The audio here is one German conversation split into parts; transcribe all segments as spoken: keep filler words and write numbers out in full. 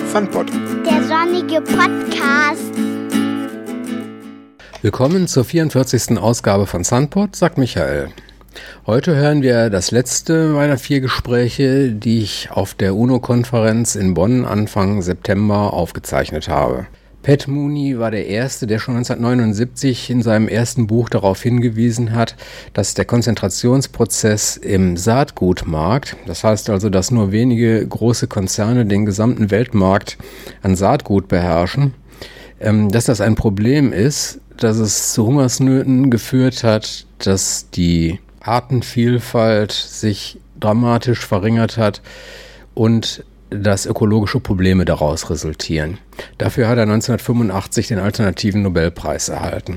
Sunpod. Der sonnige Podcast. Willkommen zur vierundvierzigsten Ausgabe von Sunpod, sagt Michael. Heute hören wir das letzte meiner vier Gespräche, die ich auf der UNO-Konferenz in Bonn Anfang September aufgezeichnet habe. Pat Mooney war der Erste, der schon neunzehnhundertneunundsiebzig in seinem ersten Buch darauf hingewiesen hat, dass der Konzentrationsprozess im Saatgutmarkt, das heißt also, dass nur wenige große Konzerne den gesamten Weltmarkt an Saatgut beherrschen, dass das ein Problem ist, dass es zu Hungersnöten geführt hat, dass die Artenvielfalt sich dramatisch verringert hat und dass ökologische Probleme daraus resultieren. Dafür hat er neunzehnhundertfünfundachtzig den alternativen Nobelpreis erhalten.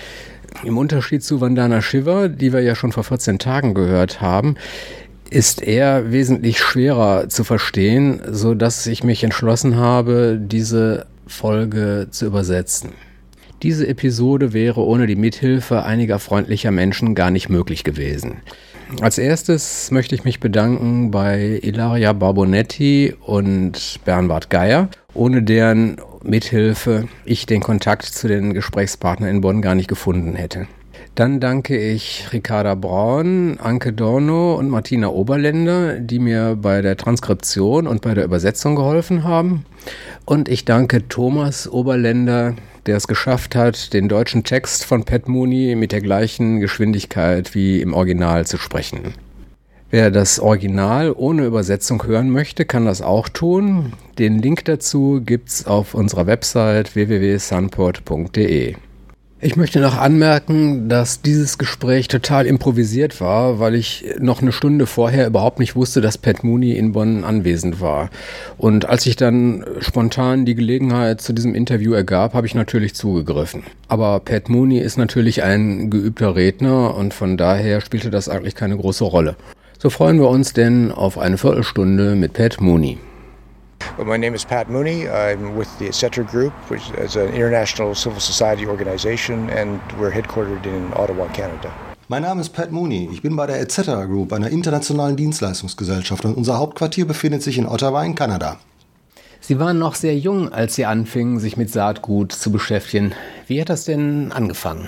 Im Unterschied zu Vandana Shiva, die wir ja schon vor vierzehn Tagen gehört haben, ist er wesentlich schwerer zu verstehen, sodass ich mich entschlossen habe, diese Folge zu übersetzen. Diese Episode wäre ohne die Mithilfe einiger freundlicher Menschen gar nicht möglich gewesen. Als erstes möchte ich mich bedanken bei Ilaria Barbonetti und Bernhard Geier, ohne deren Mithilfe ich den Kontakt zu den Gesprächspartnern in Bonn gar nicht gefunden hätte. Dann danke ich Ricarda Braun, Anke Dorno und Martina Oberländer, die mir bei der Transkription und bei der Übersetzung geholfen haben. Und ich danke Thomas Oberländer, der es geschafft hat, den deutschen Text von Pat Mooney mit der gleichen Geschwindigkeit wie im Original zu sprechen. Wer das Original ohne Übersetzung hören möchte, kann das auch tun. Den Link dazu gibt's auf unserer Website w w w punkt sunpod punkt d e. Ich möchte noch anmerken, dass dieses Gespräch total improvisiert war, weil ich noch eine Stunde vorher überhaupt nicht wusste, dass Pat Mooney in Bonn anwesend war. Und als sich dann spontan die Gelegenheit zu diesem Interview ergab, habe ich natürlich zugegriffen. Aber Pat Mooney ist natürlich ein geübter Redner und von daher spielte das eigentlich keine große Rolle. So freuen wir uns denn auf eine Viertelstunde mit Pat Mooney. Well, my name is Pat Mooney. I'm with the Et cetera Group, which is an international civil society organization, and we're headquartered in Ottawa, Canada. Mein Name ist Pat Mooney. Ich bin bei der Et cetera Group, einer internationalen Dienstleistungsgesellschaft, und unser Hauptquartier befindet sich in Ottawa in Kanada. Sie waren noch sehr jung, als Sie anfingen, sich mit Saatgut zu beschäftigen. Wie hat das denn angefangen?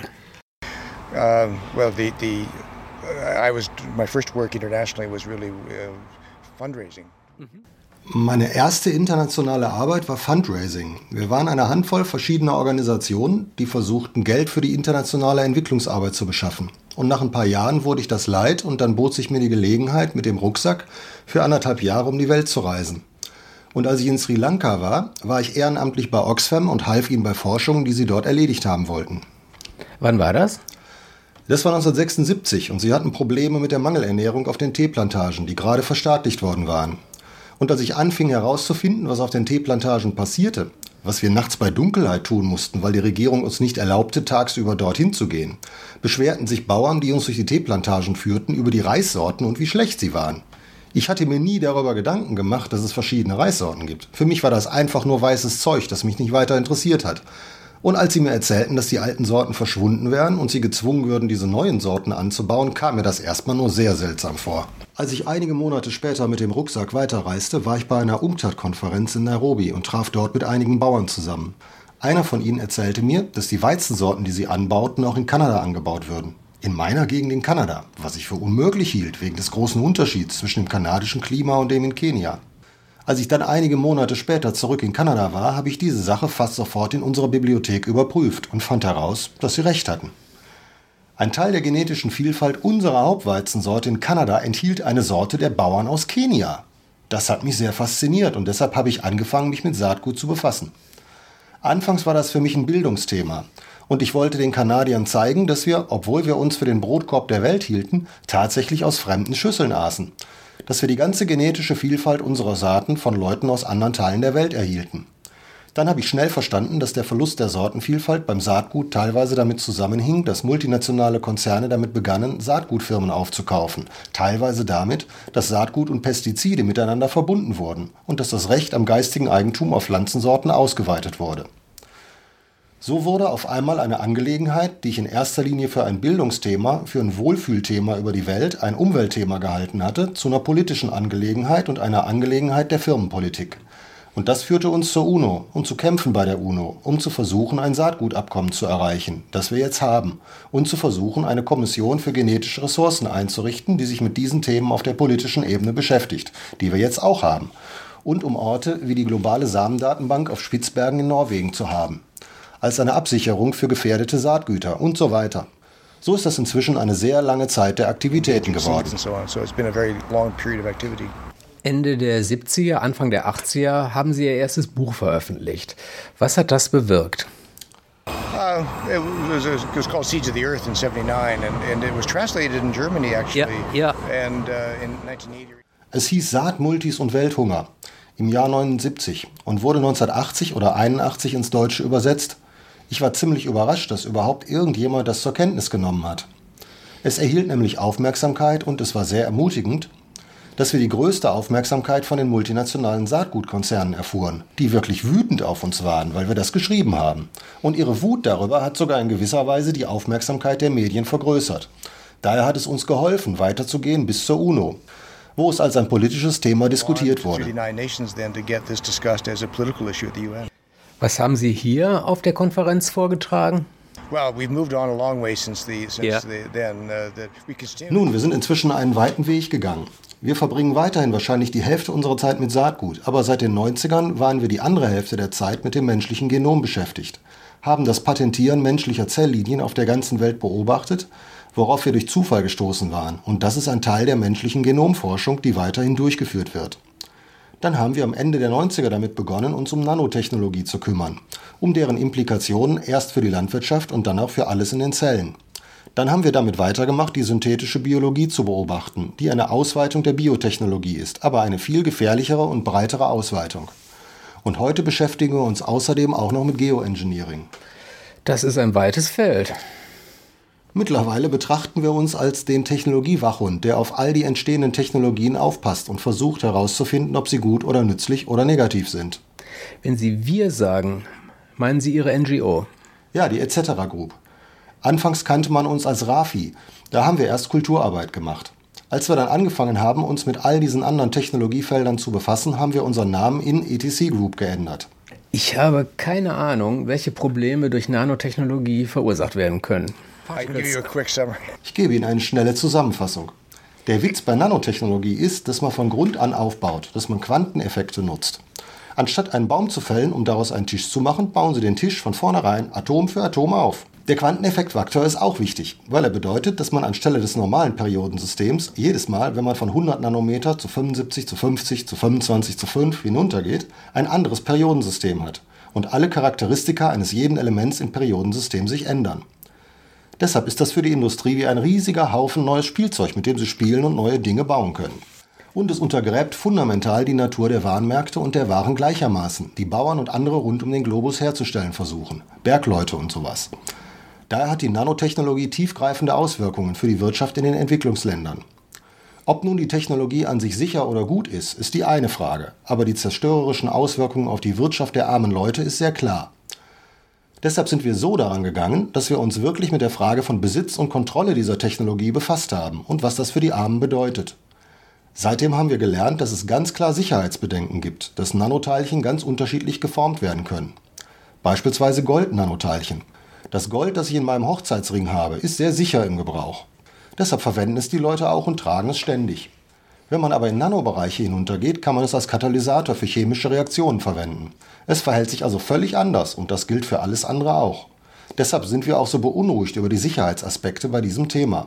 Uh, well, the the uh, I was my first work internationally was really uh, fundraising. Mhm. Meine erste internationale Arbeit war Fundraising. Wir waren eine Handvoll verschiedener Organisationen, die versuchten, Geld für die internationale Entwicklungsarbeit zu beschaffen. Und nach ein paar Jahren wurde ich das leid und dann bot sich mir die Gelegenheit, mit dem Rucksack für anderthalb Jahre um die Welt zu reisen. Und als ich in Sri Lanka war, war ich ehrenamtlich bei Oxfam und half ihnen bei Forschungen, die sie dort erledigt haben wollten. Wann war das? Das war neunzehnhundertsechsundsiebzig und sie hatten Probleme mit der Mangelernährung auf den Teeplantagen, die gerade verstaatlicht worden waren. Und als ich anfing herauszufinden, was auf den Teeplantagen passierte, was wir nachts bei Dunkelheit tun mussten, weil die Regierung uns nicht erlaubte, tagsüber dorthin zu gehen, beschwerten sich Bauern, die uns durch die Teeplantagen führten, über die Reissorten und wie schlecht sie waren. Ich hatte mir nie darüber Gedanken gemacht, dass es verschiedene Reissorten gibt. Für mich war das einfach nur weißes Zeug, das mich nicht weiter interessiert hat. Und als sie mir erzählten, dass die alten Sorten verschwunden wären und sie gezwungen würden, diese neuen Sorten anzubauen, kam mir das erstmal nur sehr seltsam vor. Als ich einige Monate später mit dem Rucksack weiterreiste, war ich bei einer UNCTAD-Konferenz in Nairobi und traf dort mit einigen Bauern zusammen. Einer von ihnen erzählte mir, dass die Weizensorten, die sie anbauten, auch in Kanada angebaut würden. In meiner Gegend in Kanada, was ich für unmöglich hielt, wegen des großen Unterschieds zwischen dem kanadischen Klima und dem in Kenia. Als ich dann einige Monate später zurück in Kanada war, habe ich diese Sache fast sofort in unserer Bibliothek überprüft und fand heraus, dass sie recht hatten. Ein Teil der genetischen Vielfalt unserer Hauptweizensorte in Kanada enthielt eine Sorte der Bauern aus Kenia. Das hat mich sehr fasziniert und deshalb habe ich angefangen, mich mit Saatgut zu befassen. Anfangs war das für mich ein Bildungsthema und ich wollte den Kanadiern zeigen, dass wir, obwohl wir uns für den Brotkorb der Welt hielten, tatsächlich aus fremden Schüsseln aßen. Dass wir die ganze genetische Vielfalt unserer Saaten von Leuten aus anderen Teilen der Welt erhielten. Dann habe ich schnell verstanden, dass der Verlust der Sortenvielfalt beim Saatgut teilweise damit zusammenhing, dass multinationale Konzerne damit begannen, Saatgutfirmen aufzukaufen. Teilweise damit, dass Saatgut und Pestizide miteinander verbunden wurden und dass das Recht am geistigen Eigentum auf Pflanzensorten ausgeweitet wurde. So wurde auf einmal eine Angelegenheit, die ich in erster Linie für ein Bildungsthema, für ein Wohlfühlthema über die Welt, ein Umweltthema gehalten hatte, zu einer politischen Angelegenheit und einer Angelegenheit der Firmenpolitik. Und das führte uns zur UNO, um zu kämpfen bei der UNO, um zu versuchen, ein Saatgutabkommen zu erreichen, das wir jetzt haben, und zu versuchen, eine Kommission für genetische Ressourcen einzurichten, die sich mit diesen Themen auf der politischen Ebene beschäftigt, die wir jetzt auch haben, und um Orte wie die globale Samendatenbank auf Spitzbergen in Norwegen zu haben, als eine Absicherung für gefährdete Saatgüter und so weiter. So ist das inzwischen eine sehr lange Zeit der Aktivitäten geworden. Ende der siebziger, Anfang der achtziger haben Sie Ihr erstes Buch veröffentlicht. Was hat das bewirkt? Uh, it was, it was called Seeds of the Earth in seventy-nine, and, and it was translated in Germany actually. Ja, ja. And uh, in nineteen eighty. Es hieß Saat, Multis und Welthunger im Jahr neunundsiebzig und wurde neunzehnhundertachtzig oder einundachtzig ins Deutsche übersetzt. Ich war ziemlich überrascht, dass überhaupt irgendjemand das zur Kenntnis genommen hat. Es erhielt nämlich Aufmerksamkeit und es war sehr ermutigend, dass wir die größte Aufmerksamkeit von den multinationalen Saatgutkonzernen erfuhren, die wirklich wütend auf uns waren, weil wir das geschrieben haben. Und ihre Wut darüber hat sogar in gewisser Weise die Aufmerksamkeit der Medien vergrößert. Daher hat es uns geholfen, weiterzugehen bis zur UNO, wo es als ein politisches Thema diskutiert wurde. Was haben Sie hier auf der Konferenz vorgetragen? Nun, wir sind inzwischen einen weiten Weg gegangen. Wir verbringen weiterhin wahrscheinlich die Hälfte unserer Zeit mit Saatgut, aber seit den neunzigern waren wir die andere Hälfte der Zeit mit dem menschlichen Genom beschäftigt, haben das Patentieren menschlicher Zelllinien auf der ganzen Welt beobachtet, worauf wir durch Zufall gestoßen waren. Und das ist ein Teil der menschlichen Genomforschung, die weiterhin durchgeführt wird. Dann haben wir am Ende der neunziger damit begonnen, uns um Nanotechnologie zu kümmern, um deren Implikationen erst für die Landwirtschaft und dann auch für alles in den Zellen. Dann haben wir damit weitergemacht, die synthetische Biologie zu beobachten, die eine Ausweitung der Biotechnologie ist, aber eine viel gefährlichere und breitere Ausweitung. Und heute beschäftigen wir uns außerdem auch noch mit Geoengineering. Das ist ein weites Feld. Mittlerweile betrachten wir uns als den Technologiewachhund, der auf all die entstehenden Technologien aufpasst und versucht herauszufinden, ob sie gut oder nützlich oder negativ sind. Wenn Sie wir sagen, meinen Sie Ihre N G O? Ja, die et cetera Group. Anfangs kannte man uns als RAFI, da haben wir erst Kulturarbeit gemacht. Als wir dann angefangen haben, uns mit all diesen anderen Technologiefeldern zu befassen, haben wir unseren Namen in E T C Group geändert. Ich habe keine Ahnung, welche Probleme durch Nanotechnologie verursacht werden können. Ich gebe Ihnen eine schnelle Zusammenfassung. Der Witz bei Nanotechnologie ist, dass man von Grund an aufbaut, dass man Quanteneffekte nutzt. Anstatt einen Baum zu fällen, um daraus einen Tisch zu machen, bauen Sie den Tisch von vornherein Atom für Atom auf. Der Quanteneffektfaktor ist auch wichtig, weil er bedeutet, dass man anstelle des normalen Periodensystems jedes Mal, wenn man von hundert Nanometer zu fünfundsiebzig zu fünfzig zu fünfundzwanzig zu fünf hinuntergeht, ein anderes Periodensystem hat und alle Charakteristika eines jeden Elements im Periodensystem sich ändern. Deshalb ist das für die Industrie wie ein riesiger Haufen neues Spielzeug, mit dem sie spielen und neue Dinge bauen können. Und es untergräbt fundamental die Natur der Warenmärkte und der Waren gleichermaßen, die Bauern und andere rund um den Globus herzustellen versuchen, Bergleute und sowas. Daher hat die Nanotechnologie tiefgreifende Auswirkungen für die Wirtschaft in den Entwicklungsländern. Ob nun die Technologie an sich sicher oder gut ist, ist die eine Frage, aber die zerstörerischen Auswirkungen auf die Wirtschaft der armen Leute ist sehr klar. Deshalb sind wir so daran gegangen, dass wir uns wirklich mit der Frage von Besitz und Kontrolle dieser Technologie befasst haben und was das für die Armen bedeutet. Seitdem haben wir gelernt, dass es ganz klar Sicherheitsbedenken gibt, dass Nanoteilchen ganz unterschiedlich geformt werden können. Beispielsweise Gold-Nanoteilchen. Das Gold, das ich in meinem Hochzeitsring habe, ist sehr sicher im Gebrauch. Deshalb verwenden es die Leute auch und tragen es ständig. Wenn man aber in Nanobereiche hinuntergeht, kann man es als Katalysator für chemische Reaktionen verwenden. Es verhält sich also völlig anders und das gilt für alles andere auch. Deshalb sind wir auch so beunruhigt über die Sicherheitsaspekte bei diesem Thema.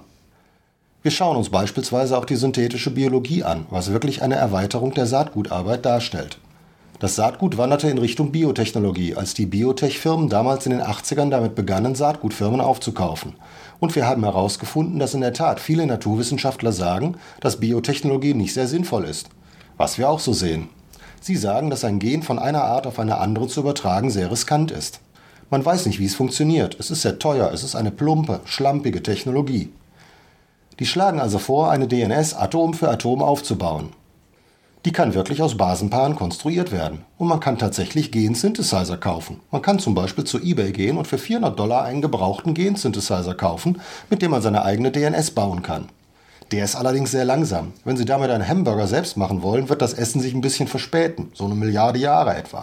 Wir schauen uns beispielsweise auch die synthetische Biologie an, was wirklich eine Erweiterung der Saatgutarbeit darstellt. Das Saatgut wanderte in Richtung Biotechnologie, als die Biotech-Firmen damals in den achtzigern damit begannen, Saatgutfirmen aufzukaufen. Und wir haben herausgefunden, dass in der Tat viele Naturwissenschaftler sagen, dass Biotechnologie nicht sehr sinnvoll ist. Was wir auch so sehen. Sie sagen, dass ein Gen von einer Art auf eine andere zu übertragen sehr riskant ist. Man weiß nicht, wie es funktioniert. Es ist sehr teuer, es ist eine plumpe, schlampige Technologie. Die schlagen also vor, eine D N S Atom für Atom aufzubauen. Die kann wirklich aus Basenpaaren konstruiert werden. Und man kann tatsächlich Gen-Synthesizer kaufen. Man kann zum Beispiel zu eBay gehen und für vierhundert Dollar einen gebrauchten Gen-Synthesizer kaufen, mit dem man seine eigene D N S bauen kann. Der ist allerdings sehr langsam. Wenn Sie damit einen Hamburger selbst machen wollen, wird das Essen sich ein bisschen verspäten, so eine Milliarde Jahre etwa.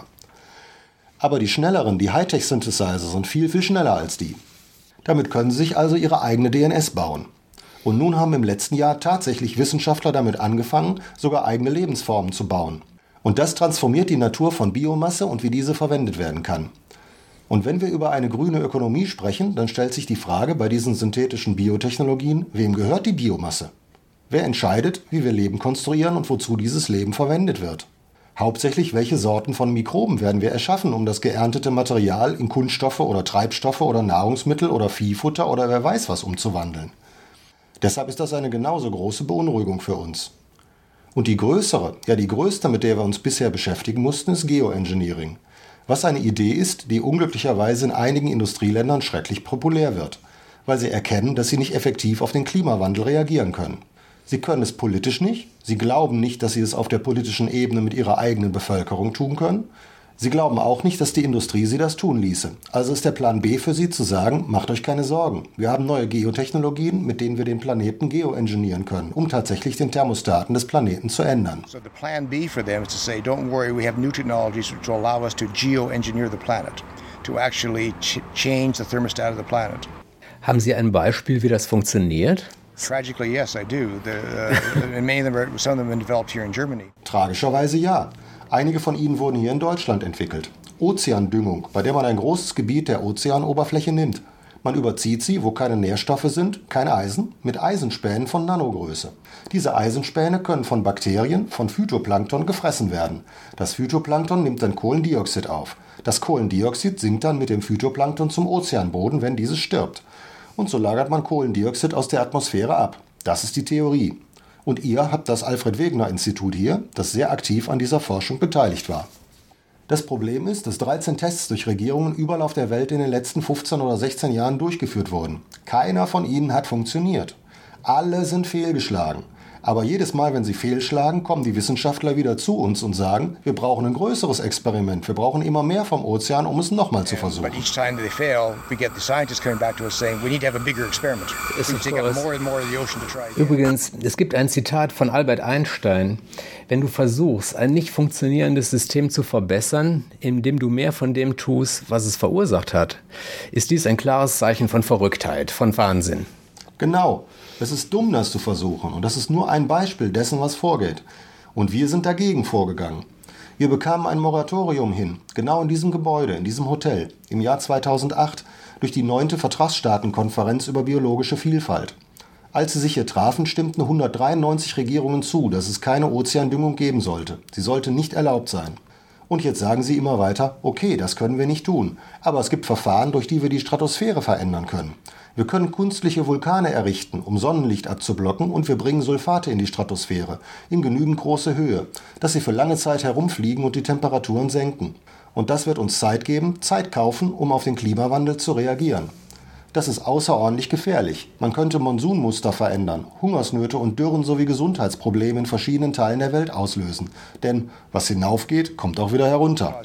Aber die schnelleren, die Hightech-Synthesizer sind viel, viel schneller als die. Damit können Sie sich also Ihre eigene D N S bauen. Und nun haben im letzten Jahr tatsächlich Wissenschaftler damit angefangen, sogar eigene Lebensformen zu bauen. Und das transformiert die Natur von Biomasse und wie diese verwendet werden kann. Und wenn wir über eine grüne Ökonomie sprechen, dann stellt sich die Frage bei diesen synthetischen Biotechnologien, wem gehört die Biomasse? Wer entscheidet, wie wir Leben konstruieren und wozu dieses Leben verwendet wird? Hauptsächlich, welche Sorten von Mikroben werden wir erschaffen, um das geerntete Material in Kunststoffe oder Treibstoffe oder Nahrungsmittel oder Viehfutter oder wer weiß was umzuwandeln? Deshalb ist das eine genauso große Beunruhigung für uns. Und die größere, ja die größte, mit der wir uns bisher beschäftigen mussten, ist Geoengineering. Was eine Idee ist, die unglücklicherweise in einigen Industrieländern schrecklich populär wird, weil sie erkennen, dass sie nicht effektiv auf den Klimawandel reagieren können. Sie können es politisch nicht, sie glauben nicht, dass sie es auf der politischen Ebene mit ihrer eigenen Bevölkerung tun können. Sie glauben auch nicht, dass die Industrie sie das tun ließe. Also ist der Plan B für sie zu sagen, macht euch keine Sorgen. Wir haben neue Geotechnologien, mit denen wir den Planeten geoengineeren können, um tatsächlich den Thermostaten des Planeten zu ändern. So the plan B for them is to say, don't worry, we have new technologies which will allow us to geoengineer the planet, to actually ch- change the thermostat of the planet. Haben Sie ein Beispiel, wie das funktioniert? Tragically, yes, I do. The, uh, and many of them are, some of them have been developed here in Germany. Tragischerweise ja. Einige von ihnen wurden hier in Deutschland entwickelt. Ozeandüngung, bei der man ein großes Gebiet der Ozeanoberfläche nimmt. Man überzieht sie, wo keine Nährstoffe sind, kein Eisen, mit Eisenspänen von Nanogröße. Diese Eisenspäne können von Bakterien, von Phytoplankton gefressen werden. Das Phytoplankton nimmt dann Kohlendioxid auf. Das Kohlendioxid sinkt dann mit dem Phytoplankton zum Ozeanboden, wenn dieses stirbt. Und so lagert man Kohlendioxid aus der Atmosphäre ab. Das ist die Theorie. Und ihr habt das Alfred-Wegener-Institut hier, das sehr aktiv an dieser Forschung beteiligt war. Das Problem ist, dass dreizehn Tests durch Regierungen überall auf der Welt in den letzten fünfzehn oder sechzehn Jahren durchgeführt wurden. Keiner von ihnen hat funktioniert. Alle sind fehlgeschlagen. Aber jedes Mal, wenn sie fehlschlagen, kommen die Wissenschaftler wieder zu uns und sagen, wir brauchen ein größeres Experiment. Wir brauchen immer mehr vom Ozean, um es nochmal zu versuchen. But each time they fail, we get the scientists coming back to us saying, we need to have a bigger experiment. We need to take out more and more of the ocean to try again. Übrigens, es gibt ein Zitat von Albert Einstein. Wenn du versuchst, ein nicht funktionierendes System zu verbessern, indem du mehr von dem tust, was es verursacht hat, ist dies ein klares Zeichen von Verrücktheit, von Wahnsinn. Genau. Es ist dumm, das zu versuchen. Und das ist nur ein Beispiel dessen, was vorgeht. Und wir sind dagegen vorgegangen. Wir bekamen ein Moratorium hin, genau in diesem Gebäude, in diesem Hotel, im Jahr zweitausendacht, durch die neunte Vertragsstaatenkonferenz über biologische Vielfalt. Als sie sich hier trafen, stimmten hundertdreiundneunzig Regierungen zu, dass es keine Ozeandüngung geben sollte. Sie sollte nicht erlaubt sein. Und jetzt sagen sie immer weiter, okay, das können wir nicht tun. Aber es gibt Verfahren, durch die wir die Stratosphäre verändern können. Wir können künstliche Vulkane errichten, um Sonnenlicht abzublocken, und wir bringen Sulfate in die Stratosphäre, in genügend große Höhe, dass sie für lange Zeit herumfliegen und die Temperaturen senken. Und das wird uns Zeit geben, Zeit kaufen, um auf den Klimawandel zu reagieren. Das ist außerordentlich gefährlich. Man könnte Monsunmuster verändern, Hungersnöte und Dürren sowie Gesundheitsprobleme in verschiedenen Teilen der Welt auslösen. Denn was hinaufgeht, kommt auch wieder herunter.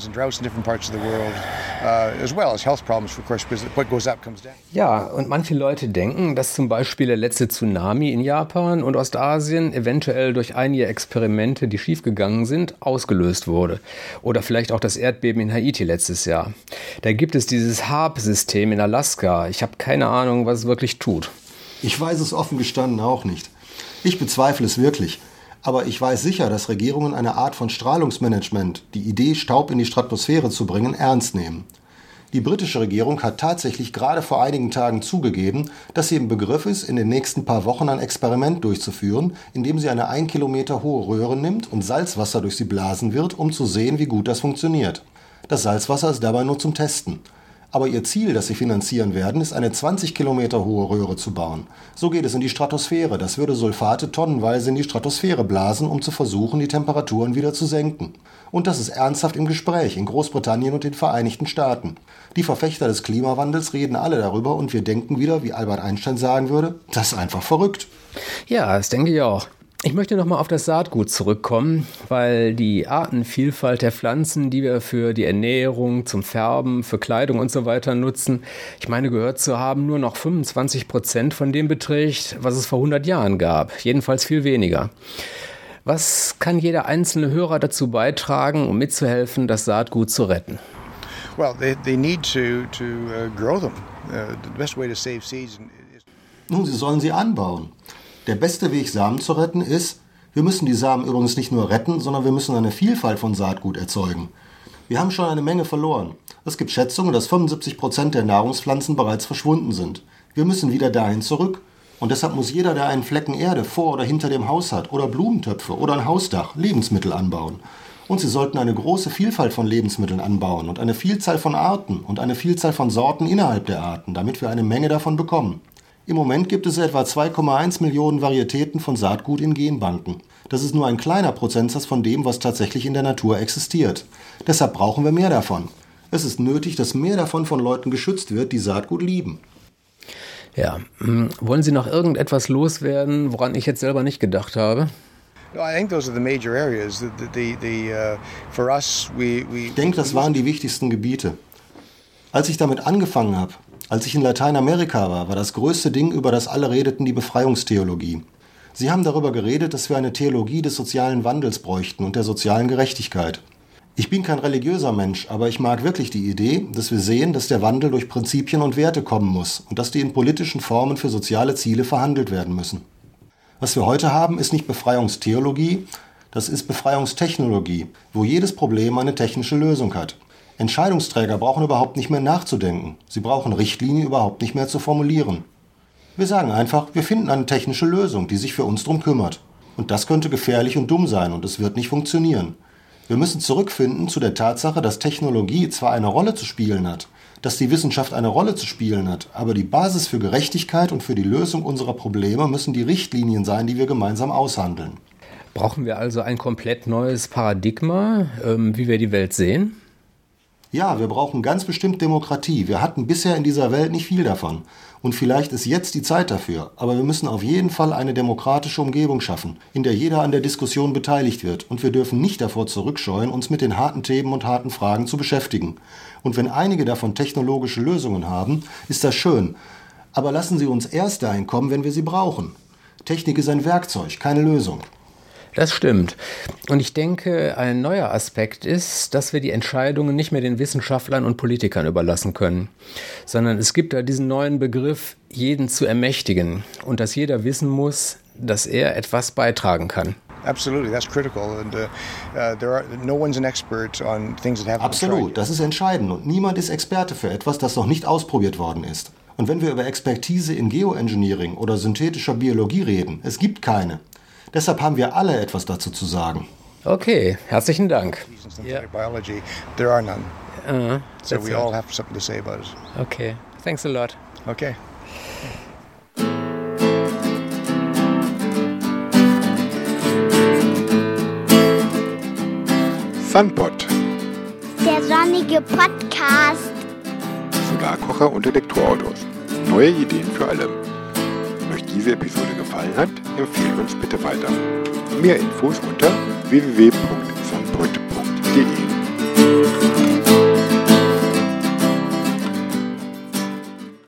Ja, und manche Leute denken, dass zum Beispiel der letzte Tsunami in Japan und Ostasien eventuell durch einige Experimente, die schiefgegangen sind, ausgelöst wurde. Oder vielleicht auch das Erdbeben in Haiti letztes Jahr. Da gibt es dieses HAARP-System in Alaska. Ich habe keine Ahnung, was es wirklich tut. Ich weiß es offen gestanden auch nicht. Ich bezweifle es wirklich. Aber ich weiß sicher, dass Regierungen eine Art von Strahlungsmanagement, die Idee, Staub in die Stratosphäre zu bringen, ernst nehmen. Die britische Regierung hat tatsächlich gerade vor einigen Tagen zugegeben, dass sie im Begriff ist, in den nächsten paar Wochen ein Experiment durchzuführen, indem sie eine ein Kilometer hohe Röhre nimmt und Salzwasser durch sie blasen wird, um zu sehen, wie gut das funktioniert. Das Salzwasser ist dabei nur zum Testen. Aber ihr Ziel, das sie finanzieren werden, ist eine zwanzig Kilometer hohe Röhre zu bauen. So geht es in die Stratosphäre. Das würde Sulfate tonnenweise in die Stratosphäre blasen, um zu versuchen, die Temperaturen wieder zu senken. Und das ist ernsthaft im Gespräch in Großbritannien und den Vereinigten Staaten. Die Verfechter des Klimawandels reden alle darüber und wir denken wieder, wie Albert Einstein sagen würde, das ist einfach verrückt. Ja, das denke ich auch. Ich möchte nochmal auf das Saatgut zurückkommen, weil die Artenvielfalt der Pflanzen, die wir für die Ernährung, zum Färben, für Kleidung und so weiter nutzen, ich meine gehört zu haben, nur noch fünfundzwanzig Prozent von dem beträgt, was es vor hundert Jahren gab. Jedenfalls viel weniger. Was kann jeder einzelne Hörer dazu beitragen, um mitzuhelfen, das Saatgut zu retten? Well, they, they need to, to uh, grow them. Uh, the best way to save seeds is... Nun, sie sollen sie anbauen. Der beste Weg, Samen zu retten, ist, wir müssen die Samen übrigens nicht nur retten, sondern wir müssen eine Vielfalt von Saatgut erzeugen. Wir haben schon eine Menge verloren. Es gibt Schätzungen, dass fünfundsiebzig Prozent der Nahrungspflanzen bereits verschwunden sind. Wir müssen wieder dahin zurück. Und deshalb muss jeder, der einen Flecken Erde vor oder hinter dem Haus hat oder Blumentöpfe oder ein Hausdach, Lebensmittel anbauen. Und sie sollten eine große Vielfalt von Lebensmitteln anbauen und eine Vielzahl von Arten und eine Vielzahl von Sorten innerhalb der Arten, damit wir eine Menge davon bekommen. Im Moment gibt es etwa zwei Komma eins Millionen Varietäten von Saatgut in Genbanken. Das ist nur ein kleiner Prozentsatz von dem, was tatsächlich in der Natur existiert. Deshalb brauchen wir mehr davon. Es ist nötig, dass mehr davon von Leuten geschützt wird, die Saatgut lieben. Ja, wollen Sie noch irgendetwas loswerden, woran ich jetzt selber nicht gedacht habe? I think those are the major areas. The, the, the, uh, for us, we, we ich denke, das waren die wichtigsten Gebiete. Als ich damit angefangen habe, als ich in Lateinamerika war, war das größte Ding, über das alle redeten, die Befreiungstheologie. Sie haben darüber geredet, dass wir eine Theologie des sozialen Wandels bräuchten und der sozialen Gerechtigkeit. Ich bin kein religiöser Mensch, aber ich mag wirklich die Idee, dass wir sehen, dass der Wandel durch Prinzipien und Werte kommen muss und dass die in politischen Formen für soziale Ziele verhandelt werden müssen. Was wir heute haben, ist nicht Befreiungstheologie, das ist Befreiungstechnologie, wo jedes Problem eine technische Lösung hat. Entscheidungsträger brauchen überhaupt nicht mehr nachzudenken. Sie brauchen Richtlinien überhaupt nicht mehr zu formulieren. Wir sagen einfach, wir finden eine technische Lösung, die sich für uns drum kümmert. Und das könnte gefährlich und dumm sein und es wird nicht funktionieren. Wir müssen zurückfinden zu der Tatsache, dass Technologie zwar eine Rolle zu spielen hat, dass die Wissenschaft eine Rolle zu spielen hat, aber die Basis für Gerechtigkeit und für die Lösung unserer Probleme müssen die Richtlinien sein, die wir gemeinsam aushandeln. Brauchen wir also ein komplett neues Paradigma, ähm, wie wir die Welt sehen? Ja, wir brauchen ganz bestimmt Demokratie. Wir hatten bisher in dieser Welt nicht viel davon. Und vielleicht ist jetzt die Zeit dafür. Aber wir müssen auf jeden Fall eine demokratische Umgebung schaffen, in der jeder an der Diskussion beteiligt wird. Und wir dürfen nicht davor zurückscheuen, uns mit den harten Themen und harten Fragen zu beschäftigen. Und wenn einige davon technologische Lösungen haben, ist das schön. Aber lassen Sie uns erst dahin kommen, wenn wir sie brauchen. Technik ist ein Werkzeug, keine Lösung. Das stimmt. Und ich denke, ein neuer Aspekt ist, dass wir die Entscheidungen nicht mehr den Wissenschaftlern und Politikern überlassen können, sondern es gibt da diesen neuen Begriff, jeden zu ermächtigen und dass jeder wissen muss, dass er etwas beitragen kann. Absolutely, that's critical. And uh, uh, there are no one's an expert on things that haven't been tried. Absolut, das ist entscheidend und niemand ist Experte für etwas, das noch nicht ausprobiert worden ist. Und wenn wir über Expertise in Geoengineering oder synthetischer Biologie reden, es gibt keine. Deshalb haben wir alle etwas dazu zu sagen. Okay, herzlichen Dank. Yeah. Biology, there are none. Uh, so we all have something to say about it. Okay, thanks a lot. Okay. Sunpod. Der sonnige Podcast. Solarkocher und Elektroautos. Neue Ideen für alle. Wenn euch diese Episode gefallen hat, empfehlt uns bitte weiter. Mehr Infos unter w w w punkt sunpod punkt d e.